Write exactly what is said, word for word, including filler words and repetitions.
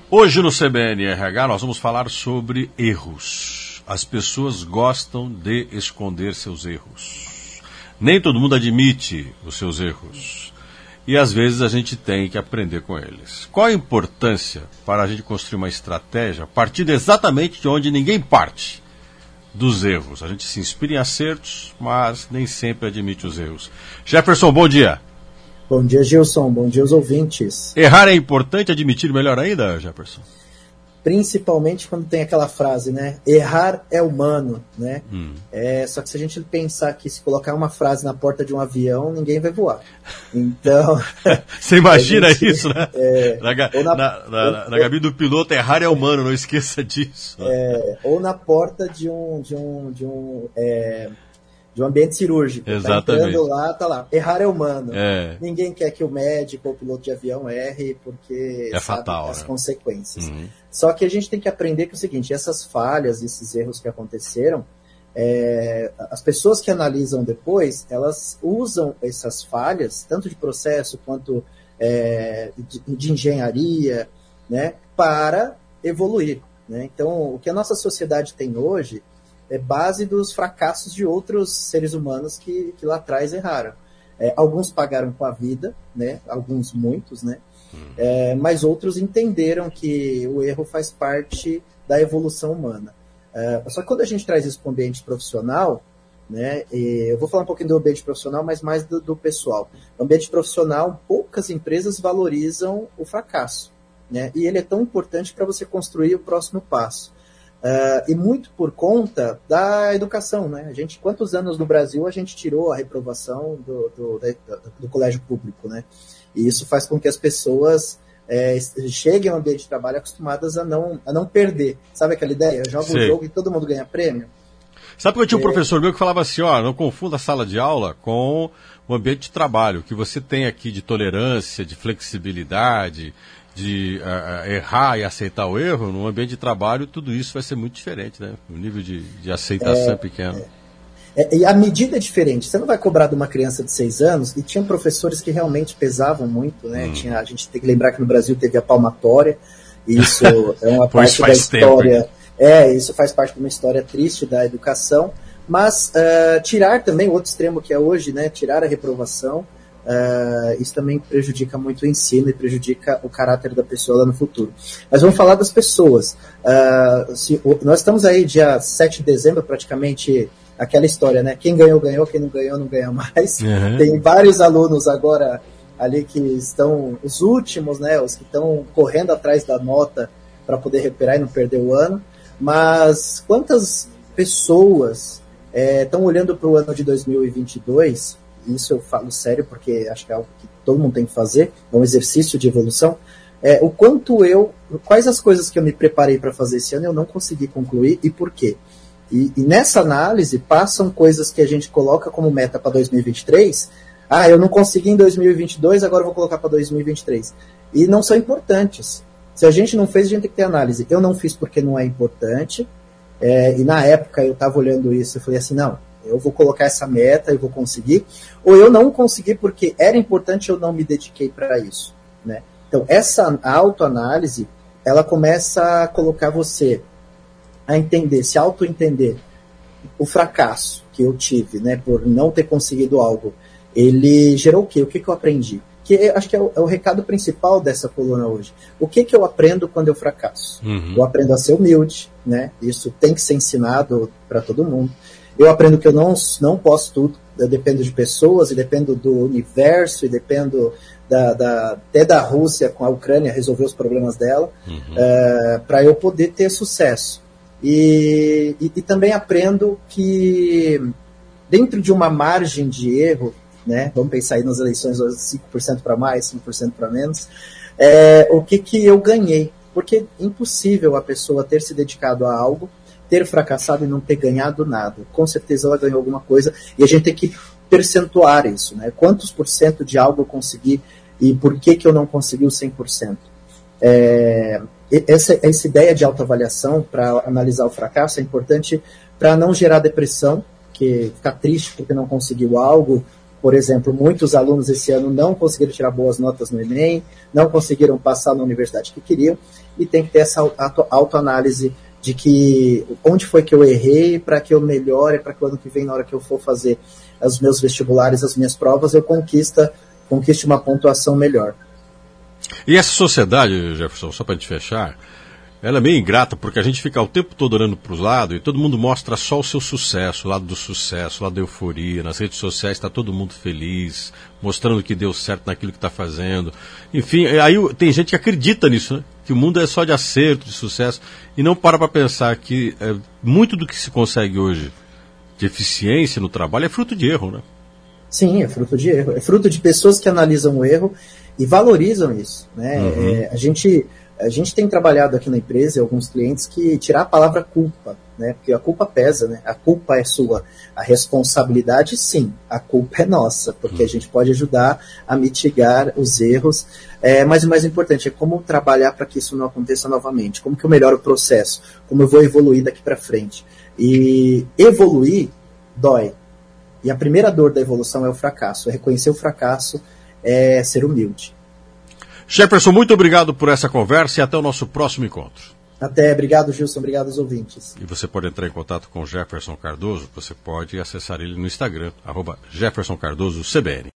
Hoje no C B N R H nós vamos falar sobre erros. As pessoas gostam de esconder seus erros. Nem todo mundo admite os seus erros. E às vezes a gente tem que aprender com eles. Qual a importância para a gente construir uma estratégia partindo exatamente de onde ninguém parte? Dos erros. A gente se inspira em acertos, mas nem sempre admite os erros. Jefferson, bom dia. Bom dia, Gilson. Bom dia aos ouvintes. Errar é importante, admitir melhor ainda, Jefferson? Principalmente quando tem aquela frase, né? Errar é humano, né? Hum. É, só que se a gente pensar que se colocar uma frase na porta de um avião, ninguém vai voar. Então... Você imagina gente, isso, né? É, na, na, na, na, na cabine do piloto, errar é humano, não esqueça disso. É, ou na porta de um... De um, de um é, de um ambiente cirúrgico. Exatamente. Tá entrando lá, tá lá. Errar é humano. É. Ninguém quer que o médico ou o piloto de avião erre, porque é sabe fatal, as né? consequências. Uhum. Só que a gente tem que aprender que é o seguinte, essas falhas, esses erros que aconteceram, é, as pessoas que analisam depois, elas usam essas falhas, tanto de processo quanto é, de, de engenharia, né, para evoluir. Né? Então, o que a nossa sociedade tem hoje é base dos fracassos de outros seres humanos que, que lá atrás erraram. É, alguns pagaram com a vida, né? Alguns muitos, né? Hum. É, mas outros entenderam que o erro faz parte da evolução humana. É, só que quando a gente traz isso para o ambiente profissional, né? Eu vou falar um pouquinho do ambiente profissional, mas mais do, do pessoal. No ambiente profissional, poucas empresas valorizam o fracasso, né? E ele é tão importante para você construir o próximo passo. Uh, e muito por conta da educação, né? A gente, quantos anos no Brasil a gente tirou a reprovação do, do, do, do colégio público, né? E isso faz com que as pessoas é, cheguem ao ambiente de trabalho acostumadas a não, a não perder. Sabe aquela ideia? Eu jogo um jogo e todo mundo ganha prêmio? Sabe que eu tinha um é... professor meu que falava assim, ó, não confunda a sala de aula com o ambiente de trabalho. O que você tem aqui de tolerância, de flexibilidade, de uh, errar e aceitar o erro, no ambiente de trabalho, tudo isso vai ser muito diferente, né? O nível de, de aceitação é, é pequeno. É, é, e a medida é diferente. Você não vai cobrar de uma criança de seis anos, e tinha professores que realmente pesavam muito, né? Hum. Tinha, a gente tem que lembrar que no Brasil teve a palmatória, e isso é uma parte da história. Tempo, é, isso faz parte de uma história triste da educação, mas uh, tirar também, o outro extremo que é hoje, né? Tirar a reprovação. Uh, isso também prejudica muito o ensino e prejudica o caráter da pessoa lá no futuro. Mas vamos falar das pessoas. Uh, se, o, nós estamos aí dia sete de dezembro, praticamente aquela história, né? Quem ganhou, ganhou, quem não ganhou, não ganha mais. Uhum. Tem vários alunos agora ali que estão, os últimos, né? Os que estão correndo atrás da nota para poder recuperar e não perder o ano. Mas quantas pessoas estão é, olhando para o ano de dois mil e vinte e dois... Isso eu falo sério porque acho que é algo que todo mundo tem que fazer, é um exercício de evolução, é, o quanto eu, quais as coisas que eu me preparei para fazer esse ano eu não consegui concluir e por quê? E, e nessa análise passam coisas que a gente coloca como meta para dois mil e vinte e três, ah, eu não consegui em dois mil e vinte e dois, agora eu vou colocar para dois mil e vinte e três. E não são importantes. Se a gente não fez, a gente tem que ter análise. Eu não fiz porque não é importante, é, e na época eu estava olhando isso e falei assim, não, eu vou colocar essa meta, eu vou conseguir, ou eu não consegui porque era importante, eu não me dediquei para isso, né? Então, essa autoanálise, ela começa a colocar você a entender, se auto-entender o fracasso que eu tive, né, por não ter conseguido algo, ele gerou o quê? O que, que eu aprendi? Que eu acho que é o, é o recado principal dessa coluna hoje. O que, que eu aprendo quando eu fracasso? Uhum. Eu aprendo a ser humilde, né? Isso tem que ser ensinado para todo mundo. Eu aprendo que eu não, não posso tudo, eu dependo de pessoas, e dependo do universo, e dependo da, da, até da Rússia com a Ucrânia resolver os problemas dela, uhum. uh, para eu poder ter sucesso. E, e, e também aprendo que dentro de uma margem de erro, né, vamos pensar aí nas eleições, cinco por cento para mais, cinco por cento para menos, é, o que, que eu ganhei. Porque é impossível a pessoa ter se dedicado a algo, ter fracassado e não ter ganhado nada. Com certeza ela ganhou alguma coisa e a gente tem que percentuar isso, né? Quantos por cento de algo eu consegui e por que, que eu não consegui o cem por cento? É, essa, essa ideia de autoavaliação para analisar o fracasso é importante para não gerar depressão, que ficar triste porque não conseguiu algo, Por exemplo, muitos alunos esse ano não conseguiram tirar boas notas no Enem, não conseguiram passar na universidade que queriam, e tem que ter essa auto- autoanálise de que onde foi que eu errei para que eu melhore, para que o ano que vem, na hora que eu for fazer os meus vestibulares, as minhas provas, eu conquista, conquiste uma pontuação melhor. E essa sociedade, Jefferson, só para a gente fechar, ela é meio ingrata, porque a gente fica o tempo todo olhando para os lados e todo mundo mostra só o seu sucesso, o lado do sucesso, o lado da euforia. Nas redes sociais está todo mundo feliz, mostrando que deu certo naquilo que está fazendo. Enfim, aí tem gente que acredita nisso, né? Que o mundo é só de acerto, de sucesso, e não para para pensar que é, muito do que se consegue hoje de eficiência no trabalho é fruto de erro, né? Sim, é fruto de erro. É fruto de pessoas que analisam o erro e valorizam isso, né? Uhum. É, a gente... A gente tem trabalhado aqui na empresa, alguns clientes, que tirar a palavra culpa, né? Porque a culpa pesa, né? A culpa é sua. A responsabilidade, sim. A culpa é nossa, porque a gente pode ajudar a mitigar os erros. É, mas o mais importante é como trabalhar para que isso não aconteça novamente. Como que eu melhoro o processo? Como eu vou evoluir daqui para frente? E evoluir dói. E a primeira dor da evolução é o fracasso. É reconhecer o fracasso, é ser humilde. Jefferson, muito obrigado por essa conversa e até o nosso próximo encontro. Até, obrigado, Gilson, obrigado aos ouvintes. E você pode entrar em contato com Jefferson Cardoso, você pode acessar ele no Instagram, arroba Jefferson Cardoso C B N.